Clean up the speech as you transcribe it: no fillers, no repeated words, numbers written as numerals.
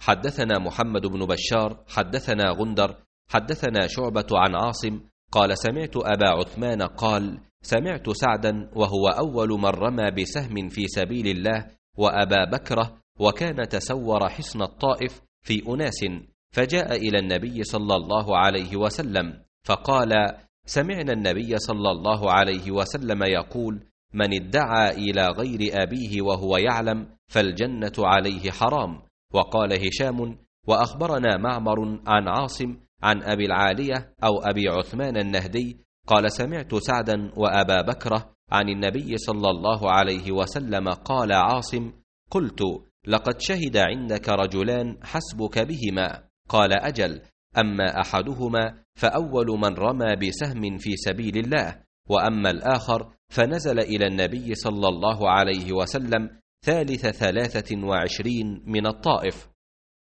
حدثنا محمد بن بشار حدثنا غندر حدثنا شعبة عن عاصم قال سمعت أبا عثمان قال سمعت سعدا وهو أول من رمى بسهم في سبيل الله وأبا بكرة، وكان تسور حصن الطائف في أناس، فجاء إلى النبي صلى الله عليه وسلم فقال سمعنا النبي صلى الله عليه وسلم يقول من ادعى إلى غير أبيه وهو يعلم فالجنة عليه حرام. وقال هشام وأخبرنا معمر عن عاصم عن أبي العالية أو أبي عثمان النهدي قال سمعت سعدا وأبا بكرة عن النبي صلى الله عليه وسلم قال عاصم قلت لقد شهد عندك رجلان حسبك بهما، قال أجل، أما أحدهما فأول من رمى بسهم في سبيل الله، وأما الآخر فنزل إلى النبي صلى الله عليه وسلم 23 من الطائف.